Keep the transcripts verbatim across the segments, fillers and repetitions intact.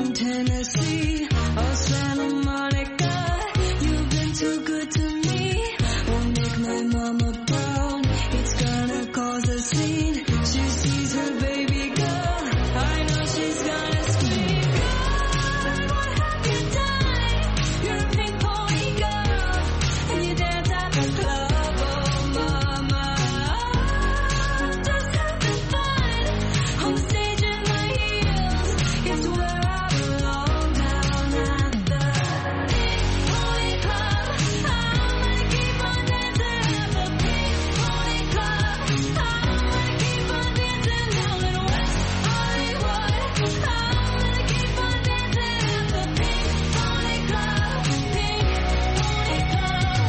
in Tennessee or Santa Monica. You've been too good to me. Won't make my mama proud. It's gonna cause a scene. She sees her baby girl. I know she's gonna scream. God, what have you done? You're a pink pony girl, and you dance at the club. Oh, mama, I'm just having fun on the stage in my heels. It's where I belong, down at the Pink Pony Club. I'm gonna keep on dancing at the Pink Pony Club. I'm gonna keep on dancing down in West Hollywood. I'm gonna keep on dancing at the Pink Pony Club. Pink Pony Club.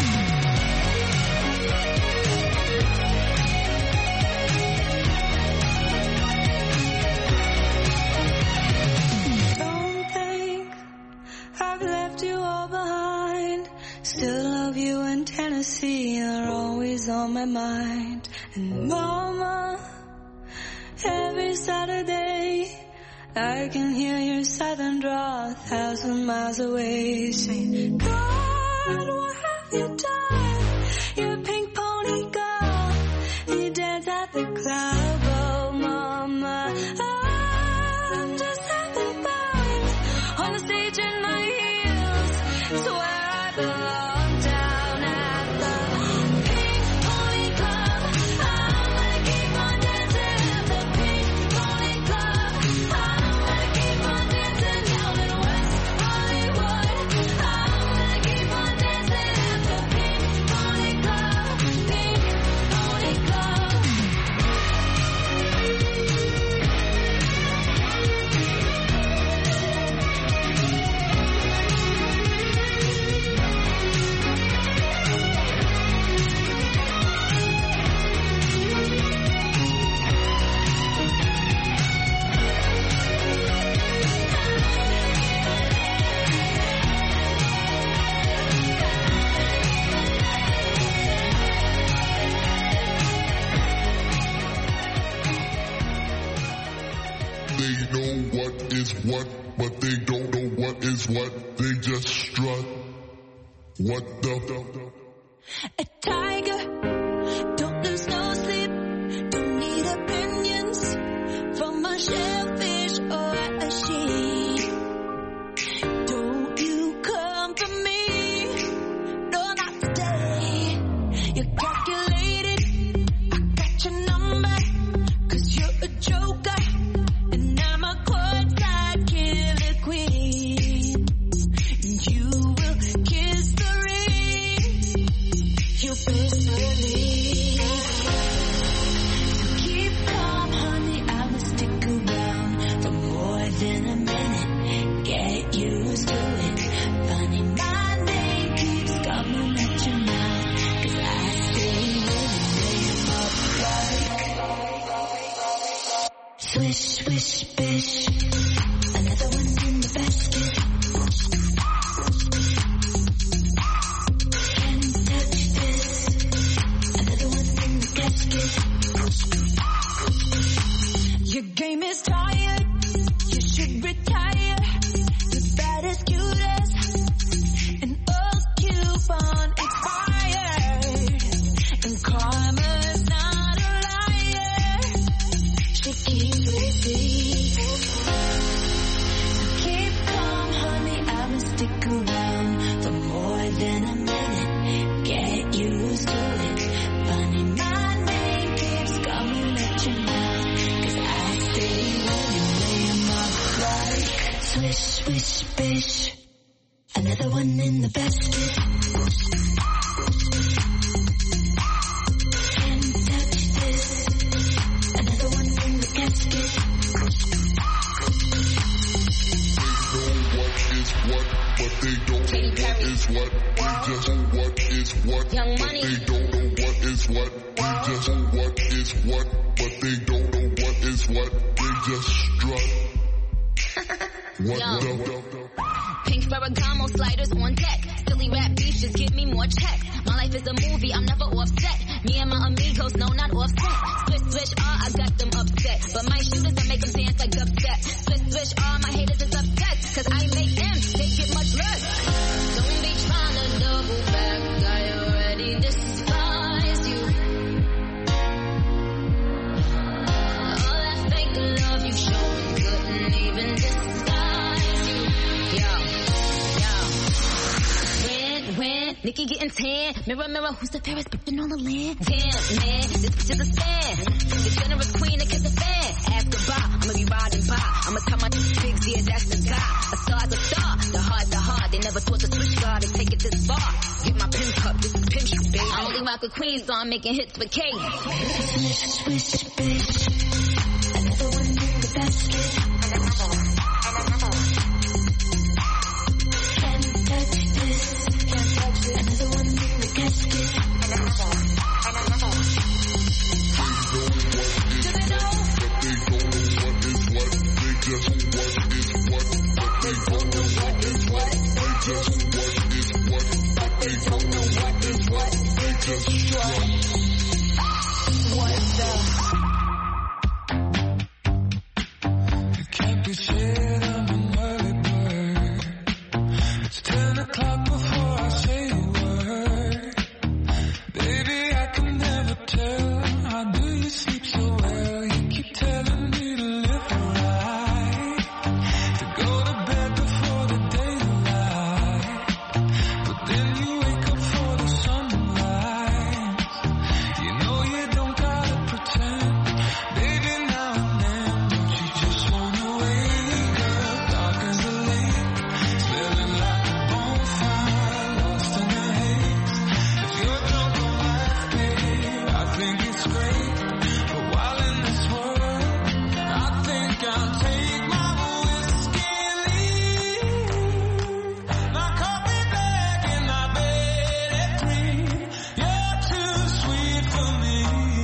Don't think I've left you all behind. Still love you in Tennessee. You're always on my mind. And mama, every Saturday I can hear your southern drawl a thousand miles away, saying, God, what have you done? You're a pink pony girl, and you dance at the club. Oh, mama, I'm just having fun on the stage in my heels. It's where I belong, down at the Pink Pony Club. I'm gonna keep on dancing at the Pink Pony Club. I'm gonna keep on dancing down in West Hollywood. I'm gonna keep on dancing at the Pink Pony Club. Pink Pony Club. They know what is what, but they don't know what is what. They just strut. What the? A tiger, don't lose no sleep. Don't need opinions from a shellfish or a sheep. Don't you come for me, no, not today. You're calculated, I got your number, 'cause you're a joker, and I'm a courtside killer queen. You will kiss the ring, you best believe. So keep calm, honey, I'ma stick around for more than a minute. Get used to it. Funny, my name keeps coming at your mouth, 'cause I stay with it, lay 'em up like swish, swish, bish. Another one in the basket. Can't touch this. Another one in the casket. Your game is tired. You should retire. You're bad as cute as an old coupon expired. And karma's not a liar. She keeps receipts. So keep calm, honey, I'ma stick around for more than a minute. Get used to it. Funny, my name keeps coming at your mouth, 'cause I stay with it, lay 'em up like swish, swish, bish. Another one in the basket. Can't touch this. Another one in the casket. They know what is what, but they don't know what is what. They just know what is what, Young but Money. they don't know what is what. They just know what is what, but they don't know what is what. They just strut. What Yo. the? Pink Ferragamo sliders on deck. Silly rap beats just give me more checks. My life is a movie, I'm never offset. Me and my amigos, no, not offset. Swish, swish, ah, I got them upset. But my shooters, I make them dance like upset. Swish, swish, ah, my haters is upset. Cause I make them, they get much less. Don't be trying to double back. I already despise you. All that fake love you showing couldn't even disguise you. Yo, yo. When, when, Nikki getting tan. Mirror, mirror, who's the fairest bitch on the land? Damn, man, this bitch is a fan. The generous queen that kiss a fan. Ask goodbye, I'ma be riding by. I'ma tell my bigs, yeah, that's the guy. A star's a star, the hard, the hard. They never thought to switch guard and take it this far. Get my pimp cup, this is pimp shit, baby. I only rock with queens, so I'm making hits for K. Swish, swish, bitch. Another one in the basket. Can't touch this. Can't touch it. Another one in the casket. Do they know? They don't know what is what. They just what is what. But they don't know what is what. They just strut. What the? You can't be shit, I'm an early bird. It's ten o'clock before I say a word. Baby, I can never tell. How do you sleep so well? You keep telling me to live right, to go to bed before the daylight. But then you wake up for the sunrise. You know you don't gotta pretend. Baby, now and then, don't you just wanna wake up? Dark as the lake, smelling like a bonfire, lost in the haze. If you're drunk on life, babe, I think it's great. But while in this world, I think I'll take my whiskey and leave. My coffee black and my bed at three. You're too sweet for me.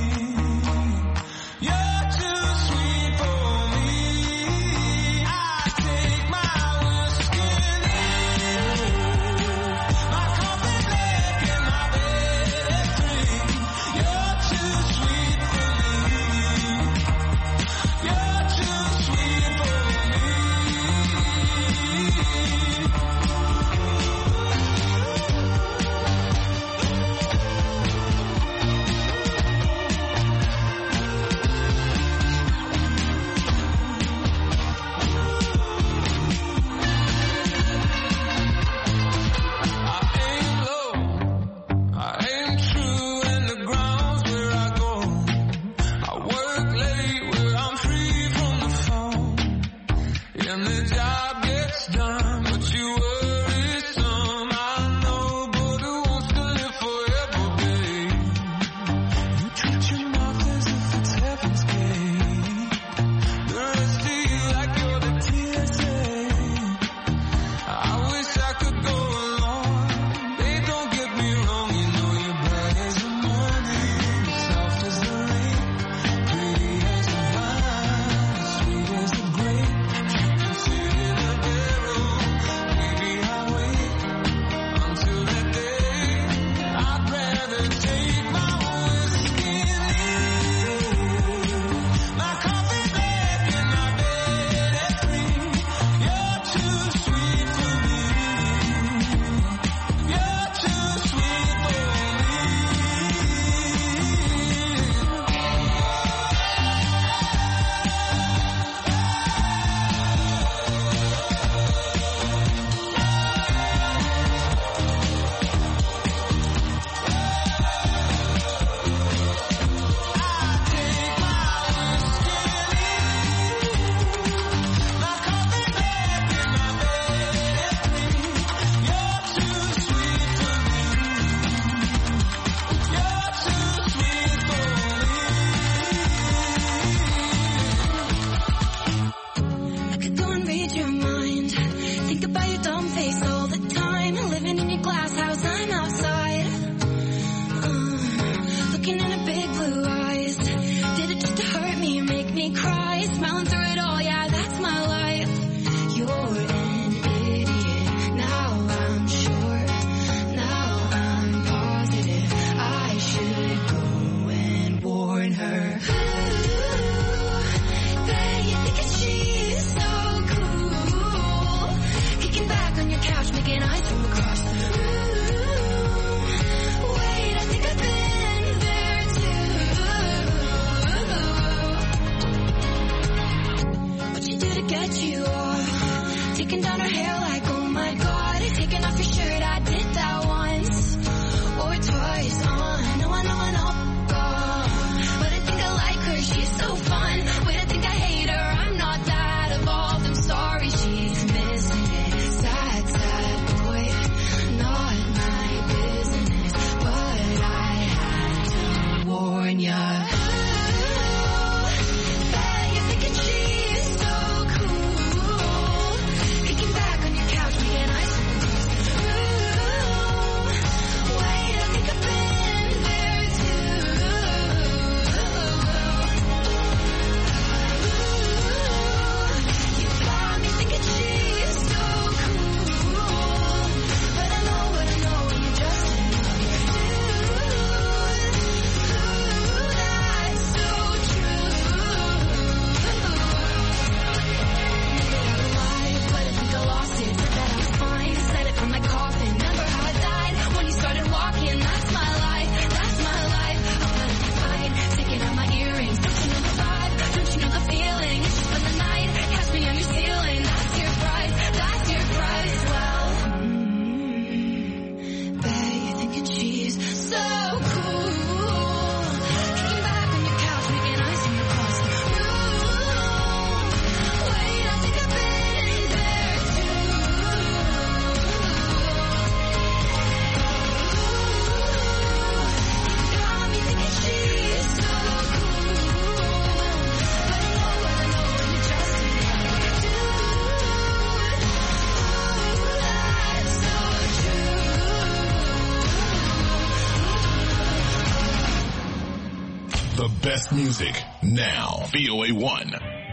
You're too sweet for me. I take my whiskey and leave. My coffee black and my bed at three. You're too sweet for me. You're too sweet for me. I aim low, I aim true, and the ground's where I go. I work late where I'm free from the phone, and the job gets done, but you worry some. I know, but who wants to live forever, babe? You treat your mouth as if it's heaven's gate. The rest of you like you're the T S A. I wish I could go along. Babe, don't get me wrong, you know you're bright as the morning, soft as the rain, pretty as the vine, sweet as the grape. You can sit in a barrel, baby, I'll wait until that day. I'd rather take my whiskey and leave. My coffee black and my bed at three. You're too sweet for me. You're too sweet for me. I could go and read your mind. Think about your dumb face all the time. Living in your glass house, I'm outside. Uh, looking in her big blue eyes. Did it just to hurt me or make me cry? Smiling through it all, yeah, that's my life. You're couch, making eyes from across the room. Wait, I think I've been there too. What you do to get you off? Taking down her hair like, oh my god. Taking off your shirt, I did that once or twice. On, no, I know, I know. But I think I like her, she's so fun. Wait, I think I hate her, I'm not that evolved. I'm sorry, she's missing it. Sad, sad boy, not my business. But I had to warn ya. Bet you're thinking she's so cool. Kicking back on your couch, making eyes from across the room. Wait, I think I've been there too. You got me thinking she's so cool. But I know what I know when you're just another dude. That's so true. Alive, but I think I lost it. Said that I was fine, said it from my coffin. Remember how I died when you started walking? That's my life, that's my life. I'm gonna be fine, sticking out my earrings. Don't you know the vibe? Don't you know the feeling? It's just for the night, catch me on your ceiling. That's your price, that's your price. Well, mm, bet you're thinking she's so cool. Kicking back on your couch, making eyes from across the room. Wait, I think I've been there too. Got me thinking she's so cool. But I know what I know when you're just another dude. That's so true. The best music now. V O A one.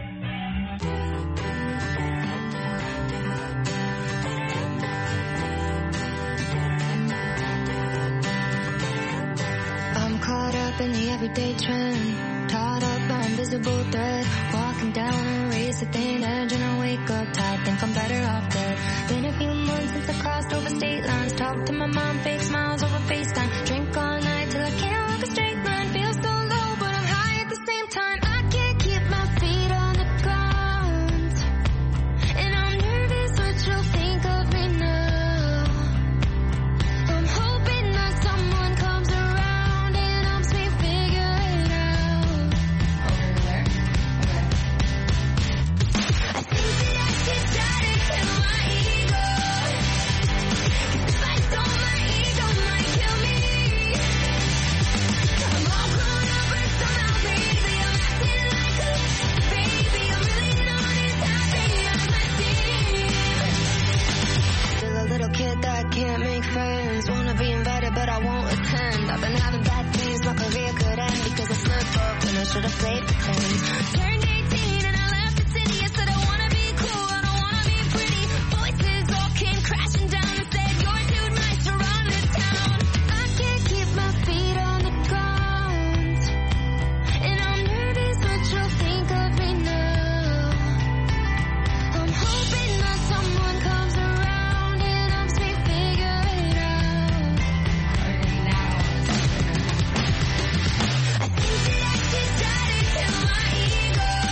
I'm caught up in the everyday trend, tied up by invisible thread, walking down a race at thin edge, and I wake up tired, think I'm better off dead. Been a few months since I crossed over state lines, talk to my mom, fake smiles over FaceTime, drink all night till I can't walk a straight line, feel so low but I'm high at the same time. I can't keep my feet on the ground, and I'm nervous what you'll think of me now. I'm hoping that someone comes around and helps me figure it out. Over there. Okay. I think that I should try to kill my ego. If I don't, my ego might kill me. I'm all grown up but somehow crazy. I'm acting like a baby. I'm really not as happy as I seem. Still a little kid that can't make friends. Wanna be invited but I won't attend. I've been having bad days, my career could end because I slipped up when I should have played pretend. Turned eighteen and I left the city. I said I wanna be cool, I don't wanna be pretty. Voices all came crashing down and said you're too nice to run this town. I can't keep my feet on the ground, and I'm nervous what you'll think of me now. I'm hoping that someone comes around and helps me figure it out. I think that I should try to kill my ego.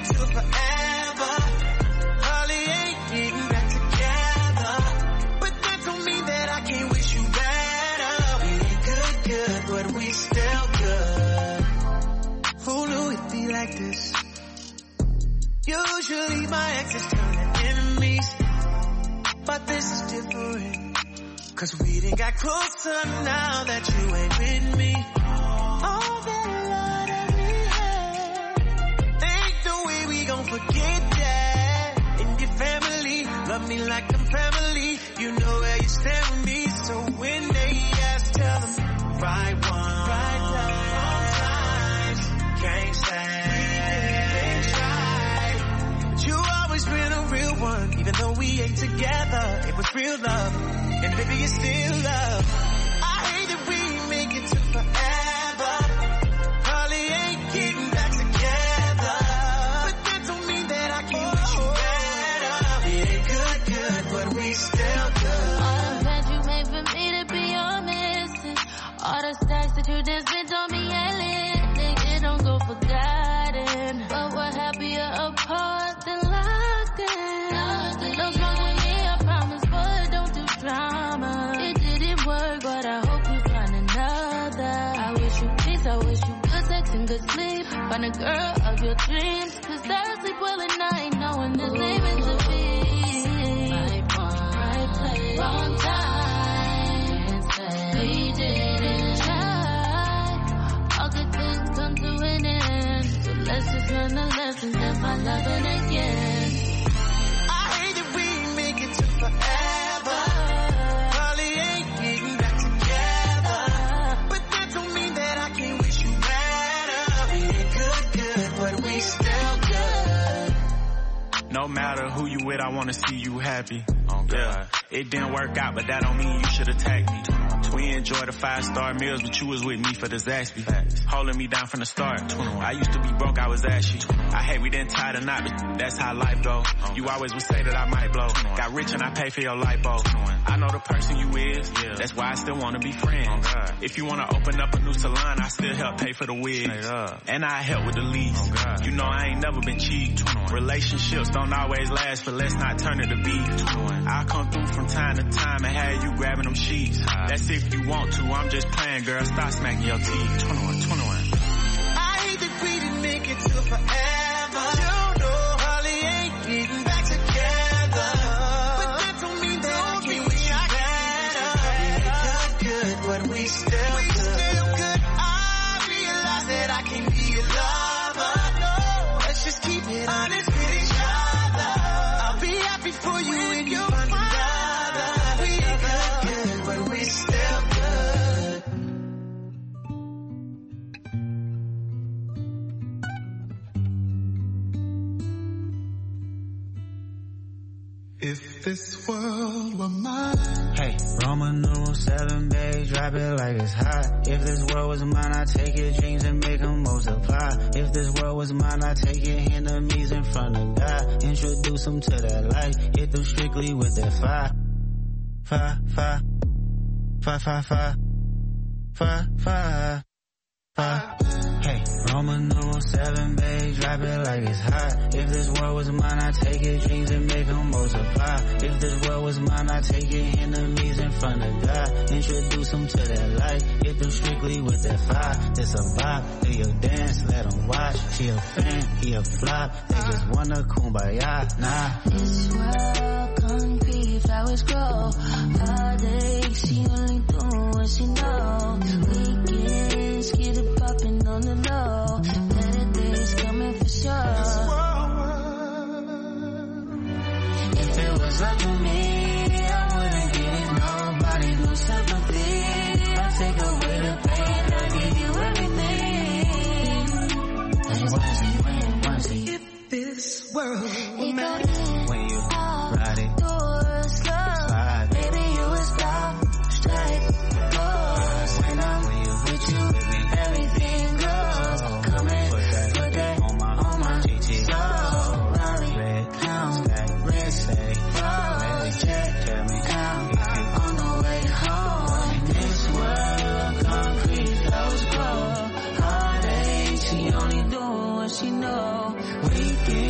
it to forever. Probably ain't getting back together, but that don't mean that I can't wish you better. We ain't good, good, but we still good. Who knew it'd be like this? Usually my exes turn to enemies, but this is different. Cause we done got closer now that you ain't with me. All that love that we had, ain't no way we gon' forget that. And your family love me like I'm family. You know where you stand with me. So when they ask, tell them right one, right time, wrong times, can't say. But you always been a real one, even though we ain't together. It was real love, and baby it's still love. I hate that we make it to forever. Probably ain't getting back together, but that don't mean that I can't wish you better. It ain't good, good, but we still good. All the plans you made for me to be your missing. All the stacks that you just spent on me ain't lit. They don't go forgotten, but we're happier apart than locked in. No smoke with me, I promise, but don't do drama. It didn't work, but I hope you find another. I wish you peace, I wish you good sex and good sleep. Find a girl of your dreams, cause I sleep well at night knowing this ain't meant to be. Right one, right place, wrong time. We didn't try. All good things come to an end, so let's just learn the lessons and find loving again. I hate that we make it to forever. Probably ain't getting back together, but that don't mean that I can't wish you better. We ain't good, good, but we still good. No matter who you with, I wanna see you happy. Oh God. Yeah. It didn't work out, but that don't mean you should attack me. We enjoyed the five-star meals, but you was with me for the Zaxby. Holding me down from the start. I used to be broke, I was ashy. I hate we didn't tie the knot, but that's how life go. You always would say that I might blow. Got rich and I pay for your lipo. I know the person you is, that's why I still wanna be friends. If you wanna open up a new salon, I still help pay for the wigs. And I help with the lease. You know I ain't never been cheap. Relationships don't always last, but let's not turn it to beef. I'll come through from time to time and have you grabbing them sheets. That's if you want to, I'm just playing, girl. Stop smacking your teeth. twenty-one, twenty-one. I hate that we didn't make it to forever. You know, Holly ain't getting back together, but that don't mean that I can't wish you better. We good, good, but we still we good. Still good. I realize that I can't be your lover. No, let's just keep it honest with each other. I'll be happy for you when you find another. We good, good, but we still good. If this world were mine. Hey, Roman numeral seven, babe, drop it like it's hot. If this world was mine, I'd take your dreams and make them multiply. If this world was mine, I'd take your enemies in front of God. Introduce them to that light, hit them strictly with that fire. Fire, fire, fire, fire, fire, fire, fire, fire. Hey, Roman numeral seven, babe, drop it like it's hot. If this world was mine, I'd take your dreams and make them multiply. If this world was mine, I'd take your enemies in front of God. Introduce them to that light, hit them strictly with that fire. This a vibe, do your dance, let them watch. She a fan, he a flop, they just wanna kumbaya, nah. This world concrete, flowers grow. Heartache, she only doing what she know. Weekends, get it popping on the low. Better days coming for sure. If it was up to me, I wouldn't give nobody no sympathy. I take away the pain, I give you everything. When, when, when, If this world were when mine. When you ride it, doors closed, slide. baby you was stop, straight, goes. When I'm with you, everything goes. Come in, put that, put that on my, on my G T. So, Raleigh, red pound, red stay, red jet, tell me how. If you on the way home, in this world, concrete flows grow. Heartache, she only doing what she know. Weekend.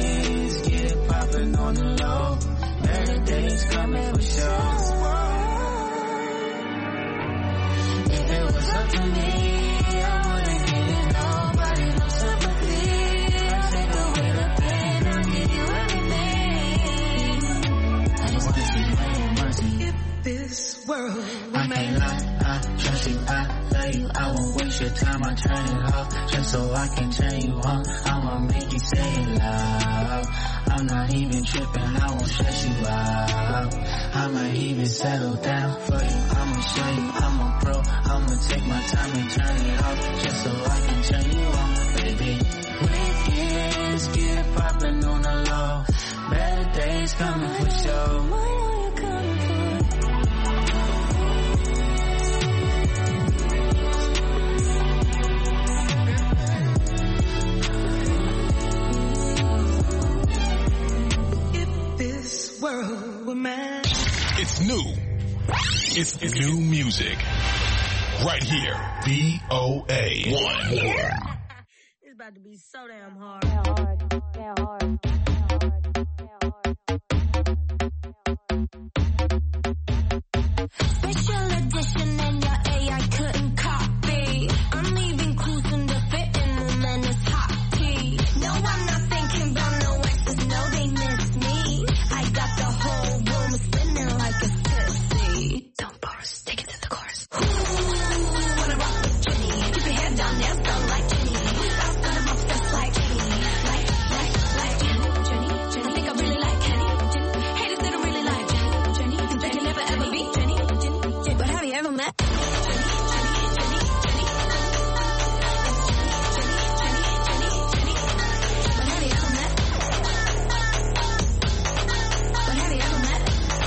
for me. I wanna give you nobody, no sympathy. I'll take away the pain, I'll give you everything. I just wanna see you in mercy. If this world I can't lie, I trust you, I love you. I won't waste your time, I turn it off just so I can turn you on. I'ma make you say it loud. I'm not even tripping, I won't stress you out. I might even settle down for you. I'ma show you I'm a pro. I'ma take my time and turn it off just so I can turn you on, baby. Weekends get it poppin' on the low. Better days coming for sure. Why are you coming for? World were mad. It's new. It's, it's new music. Right here. B O A one. Yeah. It's about to be so damn hard. Damn hard. Damn hard. Special edition and your A I couldn't copy. I'm leaving clues in the fitting room and it's hot tea. No, I'm not thinking about no exes. No, they miss me. I got the whole room spinning like a tipsy. Don't bars, take it to the chorus. Ooh, wanna rock with Jenny. Keep your head down, dance down like Jenny. Stop gonna bump just like Jenny. Like, like, like Jenny, Jenny, Jenny. I think I really like Jenny, Jenny. Haters they don't really like Jenny, Jenny. Think they can never ever beat Jenny, Jenny, Jenny. But have you ever met Jenny, Jenny, Jenny, Jenny, Jenny? But have you ever met? But have you ever met?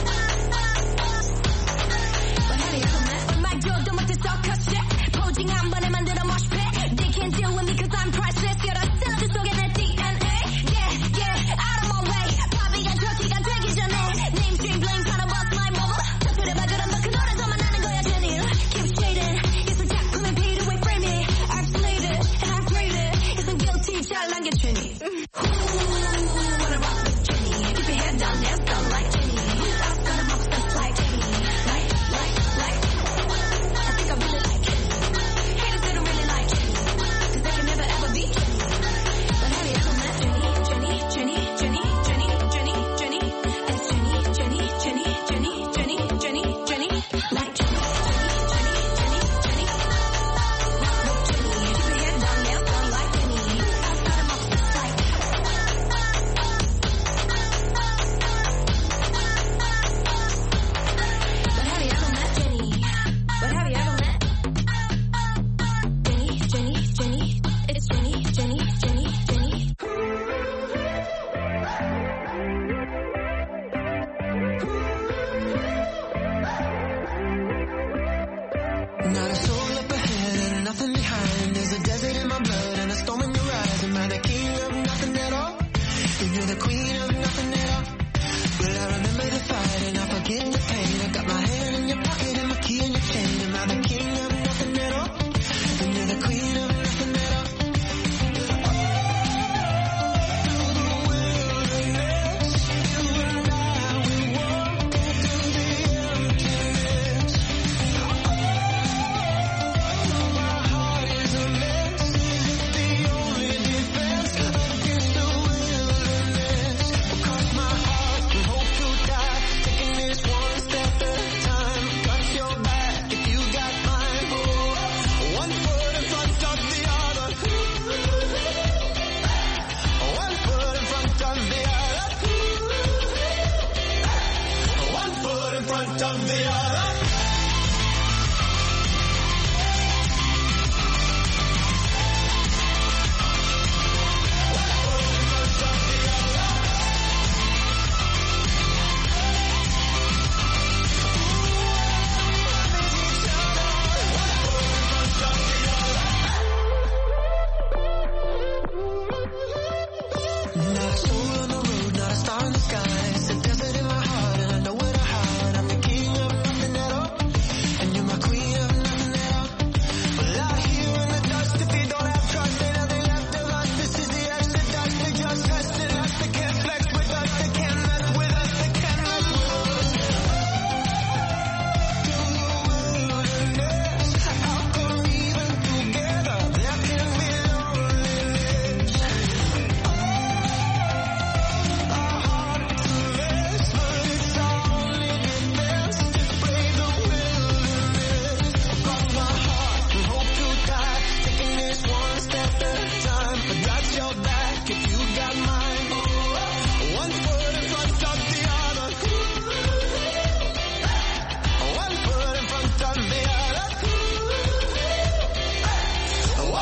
But have you ever met? 얼마 줘도 못해 sucker shit. 포징 한 번에 만들어 mosh pit. They can't deal with me cause I'm priceless. 여러 샐러드 속에 내 D N A. Yeah, yeah, out of my way. 바비가 터키가 되기 전에. Mainstream blame tryna bust my bubble. 터트려봐 그럼 너 그 노래서만 하는 거야 Jenny. Keep shading. 예술 작품에 beat away frame it. I've slayed it and I've prayed it. It's been guilty 잘난 게 Jenny. Wanna rock with Jenny. Keep your head down, dance down like Jenny. Stop gonna bump just like Jenny. Like, like, like. I think I really like Jenny. Haters they don't really like Jenny. Cause they can never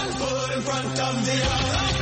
One foot in front of the other.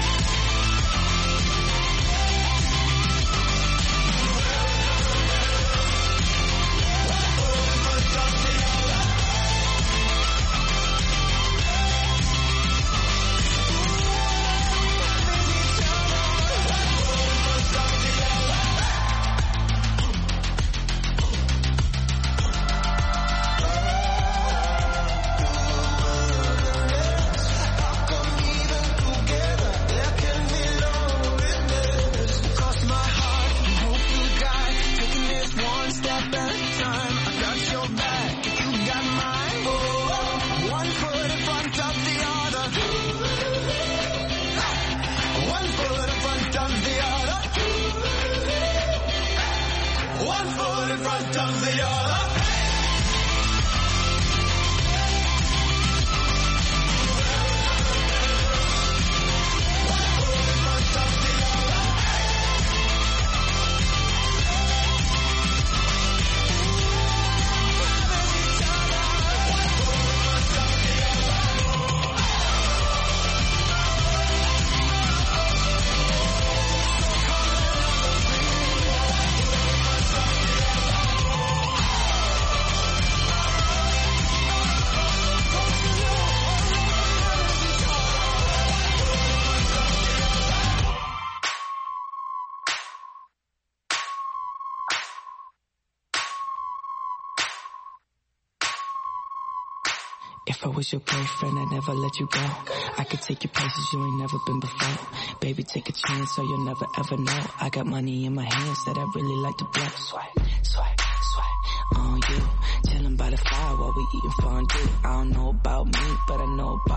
If I was your boyfriend, I'd never let you go. I could take you places you ain't never been before. Baby, take a chance so you'll never ever know. I got money in my hands that I really like to blow. Swipe, swipe, swipe on you. Chilling by the fire while we eating fondue. I don't know about me, but I know about